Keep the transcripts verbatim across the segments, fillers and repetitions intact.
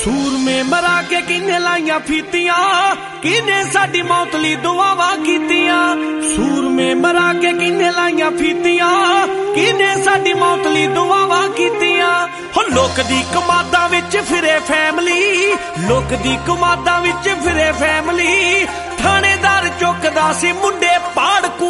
सूरमे मरा के किने लाइया फीतियां, किने साडी मौत लई दुआवां कीतियां। सूरमे मरा के किने लाइया फीतियां, किने साडी मौत लई दुआवां कीतियां। हो लोक दी कमादां विच फिरे फैमिली, लोक दी कमादां विच फिरे फैमिली। थानेदार चुकदा सी मुंडे पाड़कू,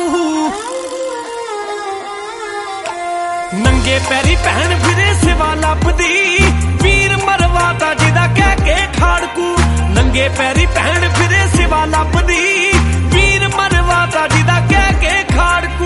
नंगे पैरी भैन फिरे सिवा लभदी। वीर मरवाता जिदा कह के खाड़कू, नंगे पैरी भैन फिरे सिवा लभदी। वीर मरवाता जिदा कह के खाड़कू।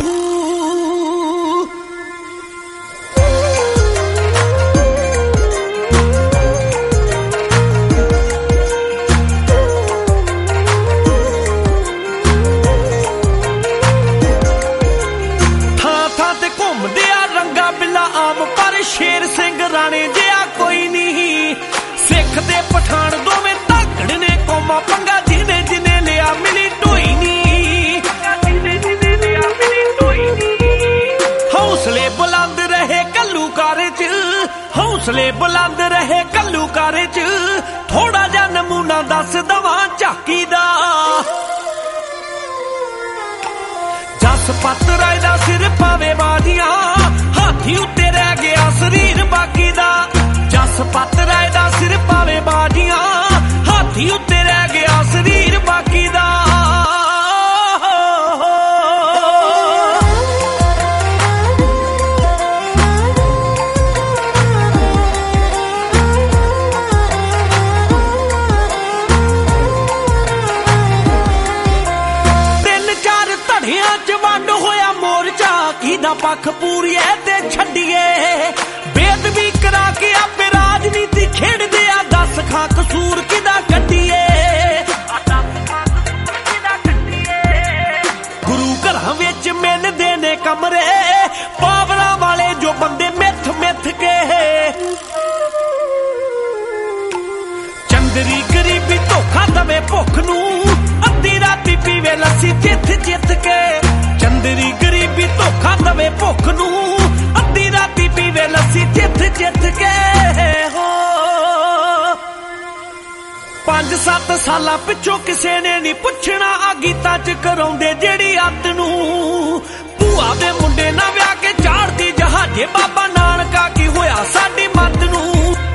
शेर सिंह राणे जिहा कोई नहीं, सिख ते पठान दोवें धाकड़ ने कौमां पंगा। जिने जिने लिया मिली ढोई नी, हौसले बुलंद रहे घल्लूकारे च, हौसले बुलंद रहे घल्लूकारे च। थोड़ा जा नमूना दस दवां झाकी दा, जस पत राय दा सिर पावे बाजियां। हाथी उत्ते रह गया शरीर बाकी दा, जस पत राय दा सिर पावे बाजियां। हाथी उत्ते रह गया शरीर बाकी दा। तीन चार धड़ियां च वंड होया मोर्चा, किदा पक्ष पूरीए ते छड्डिए। बेदबी करा के आपे राजनीति खेड़दे आ, दस खां कसूर किदा कड्डिए। गुरु घरां विच मिलदे ने कमरे, पावरां वाले जो बंदे मिथ मिथ के। चंदरी गरीबी धोखा दवे भुख नूं, अद्धी राती पीवे लस्सी चिथ चिथ के। चंदरी गरीबी धोखा दवे भुख नूं, अद्धी राती पीवे लस्सी चिथ चिथ के। हो पंज सत्त सालां पिछों किसे ने नहीं पुछना, आ गीतां च कराउंदे जेड़ी अत नूं। भूआ दे मुंडे ना विआह के चाड़दी जहाजे, बाबा नानका की होया साडी मत नूं।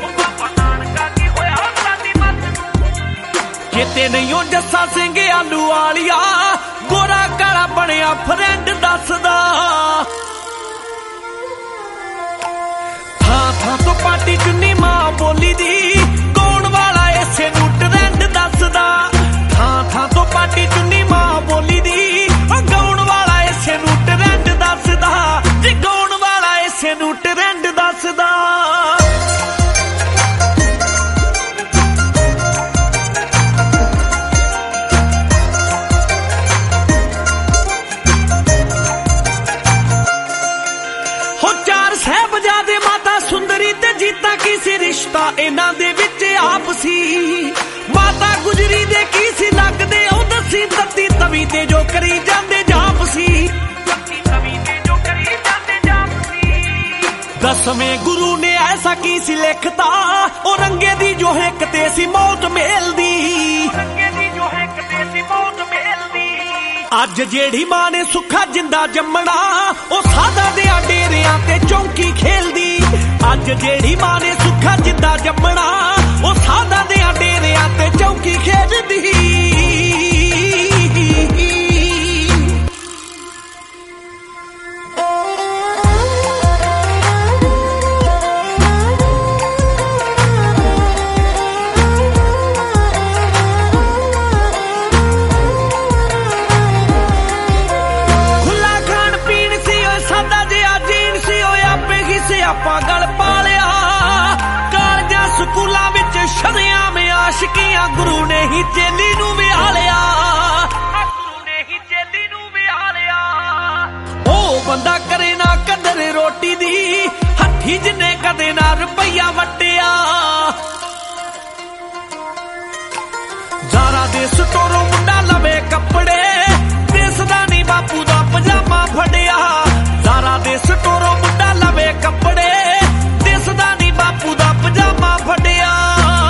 चेते नहीं ओ जस्सा सिंह आलू वालिया, गोरा काला बनिया फ्रेंड दसदा। थां थां तो पाटी चुन्नी मां बोली दी, कौन वाला इसे नूं ट्रेंड दसदा। थां थां तो पाटी चुन्नी मां बोली दी, कौन वाला इसे नूं ट्रेंड दसदा। जी कौन वाला इसे नूं ट्रेंड दसदा। रिश्ता इन्हां दे विच आपसी, माता गुजरी दे की सी लगदे ओ दसी। तत्ती तवी ते जो करी जांदे जापसी, दसवें गुरु ने ऐसा की सी लिखता, ओ रंगे दी जो हिक ते सी मौत मेल दी। अज जेड़ी मां ने सुखा जिंदा जम्मना, ओ सादा दे डेरियां ते चौंकी खेलदी। अज जेड़ी मां ने सुखा जिंदा जम्मना, ओ सादा दे डेरियां ते चौंकी खेलदी। पागल पालिया कालजां स्कूलां विच शरेआम आशिकियां, गुरु ने ही चेली नूं विहालिया। गुरु ने ही चेली नूं विहालिया। ओ बंदा करे ना कदर रोटी दी, हत्थी जिन्ने कदे ना रुपया वट्टिया। जारा दे स्टोरों मुंडा लवे कपड़े, दिसदा नी बापू दा पजामा फड़िया। जारा दे स्टोरों मुंडा लवे कपड़े, दिसदा नी बापू दा पजामा फड़िया।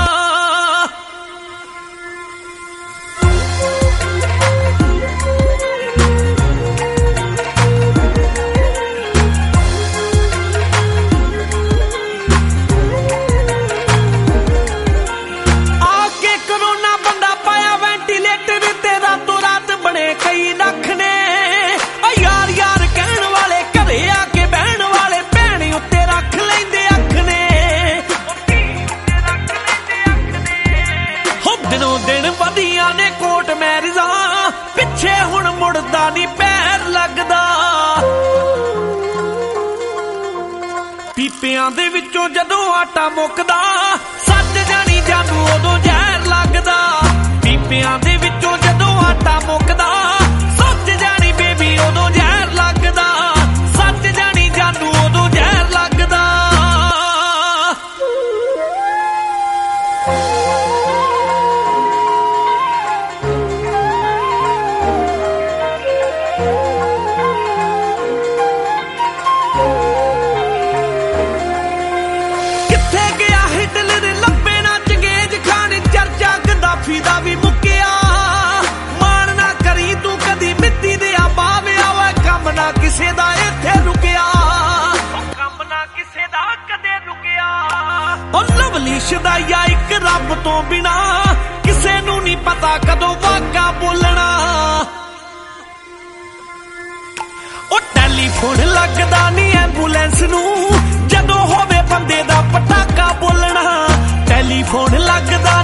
ਦੀਆਂ ਨੇ ਕੋਟ ਮੈਰਿਜਾਂ ਪਿੱਛੇ ਹੁਣ ਮੁੜਦਾ ਨਹੀਂ ਪੈਰ ਲੱਗਦਾ ਪੀਪਿਆਂ ਦੇ ਵਿੱਚੋਂ ਜਦੋਂ ਆਟਾ ਮੁੱਕਦਾ ਸੱਜ ਜਾਣੀ ਜਾਨੂੰ ਉਦੋਂ ਜ਼ਹਿਰ ਲੱਗਦਾ ਪੀਪਿਆਂ ਦੇ ਵਿੱਚੋਂ ਜਦੋਂ ਆਟਾ ਮੁੱਕਦਾ ਸੱਜ ਜਾਣੀ ਬੇਬੀ ਉਦੋਂ ਜ਼ਹਿਰ ਲੱਗਦਾ ਸੱਜ ਜਾਣੀ ਜਾਨੂੰ ਉਦੋਂ ਜ਼ਹਿਰ ਲੱਗਦਾ ਦਾ ਵੀ ਮੁੱਕਿਆ ਮਾਣ ਨਾ ਕਰੀ ਤੂੰ ਕਦੀ ਮਿੱਟੀ ਦੇ ਆਬਾਵਿਆ ਓਏ ਕੰਮ ਨਾ ਕਿਸੇ ਦਾ ਇੱਥੇ ਰੁਕਿਆ ਕੰਮ ਨਾ ਕਿਸੇ ਦਾ ਕਦੇ ਰੁਕਿਆ ਉਹ ਲਵਲੀ ਸ਼ਦਾਈਆ ਇੱਕ ਰੱਬ ਤੋਂ ਬਿਨਾ ਕਿਸੇ ਨੂੰ ਨਹੀਂ ਪਤਾ ਕਦੋਂ ਵਾਗਾ ਬੋਲਣਾ ਉਹ ਟੈਲੀਫੋਨ ਲੱਗਦਾ ਨਹੀਂ ਐਂਬੂਲੈਂਸ ਨੂੰ ਜਦੋਂ ਹੋਵੇ ਬੰਦੇ ਦਾ ਪਟਾਕਾ ਬੋਲਣਾ ਟੈਲੀਫੋਨ ਲੱਗਦਾ